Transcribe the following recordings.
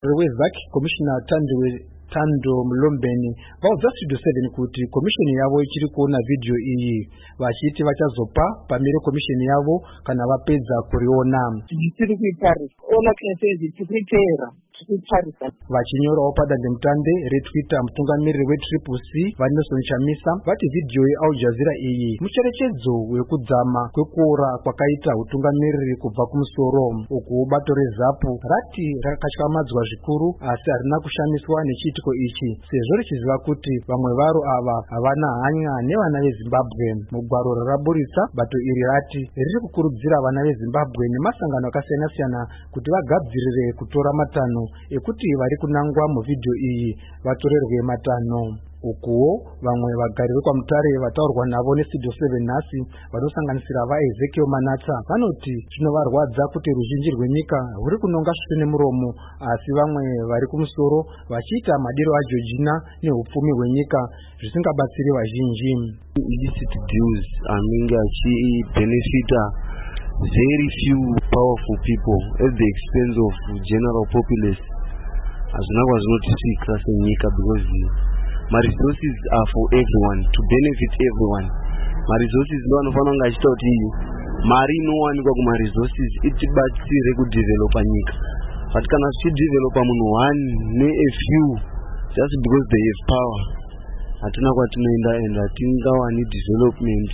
Rwezak Commissioner Tando Mlombeni vaudza Studio 7 kuti commission yavo ichiri kuona video iyi vachiti vachazopa pamire commission yavo kana vapedza kuriona. Tiri kuitarisa. All I can say is tiprepare. Vachinyorawo padandemutande retwitter mutungamiriri weCCC Vanelson Chamisa vati video yeAl Jazeera iyi mucherechedzo wekudzama kwekuora kwakaita utungamiriri kubva kumusoro. Uku bato reZAPU rati rakatyamadzwa zvikuru asi harina kushamiswa nechiitiko ichi sezvo richiziva kuti vamwe varo ava havana hanya nevana veZimbabwe. Mugwaro raraburitsa bato iri rati riri kukurudzira vana veZimbabwe nemasangano akasiyana-siyana kuti vagadzirire kutora matanho ekuti vari kunangwa muvidhio iyi vatorerwe matanho. Ukuwo vamwe vagari vekwaMutare vataurwa navo neStudio 7 nhasi vanosanganisira vaEzekiel Manatsa vanoti zvinovarwadza kuti ruzhinji rwenyika rwuri kunonga svitu nemuromo asi vamwe vari kumusoro vachiita madiro aJorgina nehupfumi hwenyika zvisingabatsiri vazhinji. Illicit deals anenge achibenefita very few powerful people at the expense of general populace. Hazvina kwazvinotisvika senyika because my resources are for everyone, to benefit everyone. My resources ndo anofanira kunge achita kuti mari inowanikwa kuma resources itibatsire kudevelopa nyika. But kana zvichidevelopa munhu one ne a few just because they have power, hatina kwatinoenda and hatingawani development.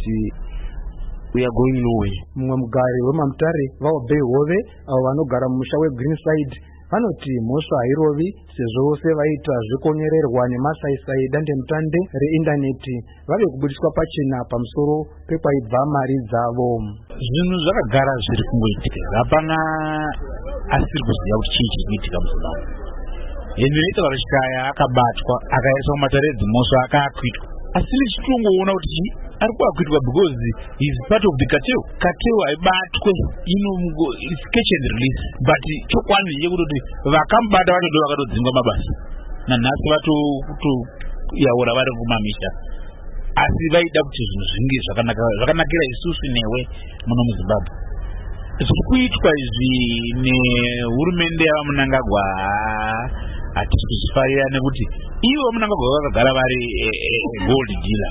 We are going nowhere. Mumwe mugari weMamutare vaObey Hove avo vanogara mumusha weGreenside vanoti mhosva hairovi sezvo vose vaita zvikonyererwa nemasaisai dandemutande reindaneti vave kubudiswa pachena pamusoro pekwaibva mari dzavo. Zvinhu zvakagara zviri kungoitika, hapana asiri kuziva kuti chii chiri kuitika muZimbabwe. Henry Rachikaya akabatwa akaiswa mumatare edzimhosva akakwitwa, asi ndichitongoona kuti ari kuakwitwa because he is part of the cartel. Cartel haibatwe, it's catch and release, but chokwadi ndechekuti vakamubata vatodo vakatodzingwa mabasa nanhasi vatoyaura vari kumamisha, asi vaida kuti zvinhu zvinge zvakanakira isusu newe muno muZimbabwe. Zviri kuitwa izvi nehurumende yavaMunangagwa hatisi kuzifarira nekuti ivo vaMunangagwa vakagara vari gold dealer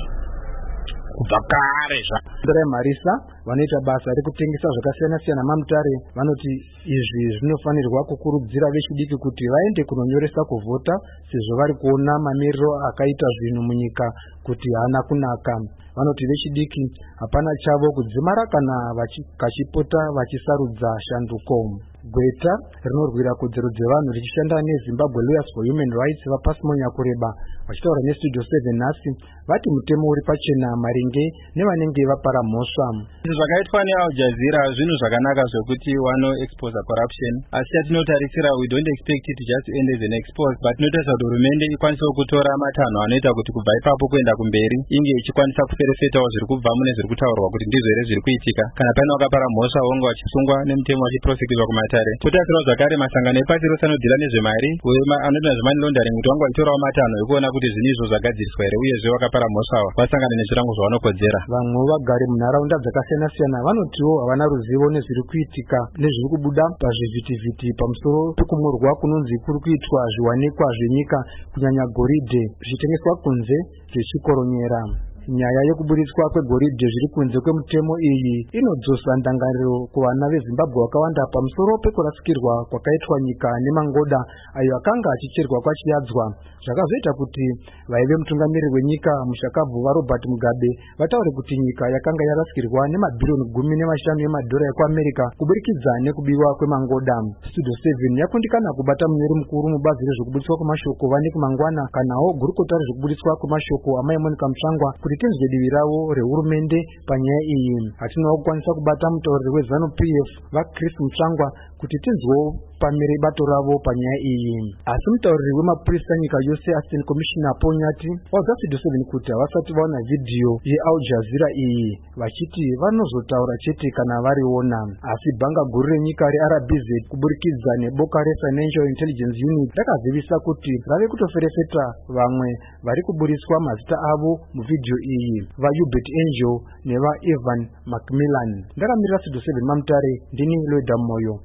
kubva kare. Ndara Marisa vanoita basa rekutengesa zvakasiyana-siyana maMutare vanoti izvi zvinofanirwa kukurudzira vechidiki kuti vaende kunonyoresa kuvhota sezvo vari kuona mamiriro akaita zvinhu munyika kuti haana kunaka. Vanoti vechidiki hapana chavo kudzimara kana kachipota vachisarudza shanduko. Gweta rinorwira kodzero dzevanhu richishanda neZimbabwe Lawyers for Human Rights vapasimonya kureba vachitaura neStudio 7 nhasi vati mutemo uri pachena maringe nevanenge vapara mhosva. Zvakaitwa neAl Jazeera zvinhu zvakanaka zvekuti wano expose corruption, asi tinotarisira we don't expect it just end as an expose, but tinotarisa kuti hurumende ikwanisa kutora matanho anoita kuti kubva ipapo kuenda kumberi inge ichikwanisa kuferefetawo zviri kubva mune zviri kutaurwa kuti ndizvo here zviri kuitika. Kana paine vakapara mhosva vonge vachisungwa nemutemo vachiprosecutorwa kumatare. Totarisirawo zvakare masangano epasi rose anodhila nezvemari anoita nezvemoney laundering kuti vange vachitorawo matanho ekuona kuti zvinhu izvo zvagadziriswa here uyezve vakapara mhosva vasangana nezvirango zvavanokodzera. Vamwe vagari munharaunda dzakasiyana-siyana vanotiwo havana ruzivo nezviri kuitika nezviri kubuda pazvivhitivhiti pamusoro pekumurwa kunonzi kuri kuitwa zviwanikwa zvenyika kunyanya goridhe zvichitengeswa kunze zvichikoronyera. Nyaya yekuburitswa kwegoridhe zviri kunze kwemutemo iyi inodzosa ndangariro kuvana veZimbabwe vakawanda pamusoro pekurasikirwa kwakaitwa nyika nemangoda ayo akanga achicherwa kwachiyadzwa. Zvakazoita kuti vaive mutungamiriri wenyika mushakabvu vaRobert Mugabe vataure kuti nyika yakanga yarasikirwa nemabhirioni 15 emadhora ekuAmerika kuburikidza nekubiwa kwemangoda. Studio 7 yakundikana kubata munyori mukuru mubazi rezvekubudiswa kwemashoko vane kumangwana kanawo gurukota rezvekubudiswa kwemashoko amai Monica Mutsvangwa kuti tinzwe divi ravo rehurumende panyaya iyi. Hatinawo kukwanisa kubata mutauriri weZanu PF vaChris Mutsvangwa kuti tinzwewo pamire bato ravo panyaya iyi. Asi mutauriri wemapurisa nyika yose Assistant Commissioner Ponyati vaudza Studio 7 kuti havasati vaona video yeAl Jazeera iyi vachiti vanozotaura chete kana variona. Asi bhanga guru renyika reRBZ kuburikidza neboka reFinancial Intelligence Unit rakazivisa kuti rave kutoferefeta vamwe vari kuburiswa mazita avo muvidhio iyi vaHubert Angel nevaEvan Macmillan. Ndakamirira Studio 7 maMutare ndini Loida Moyo.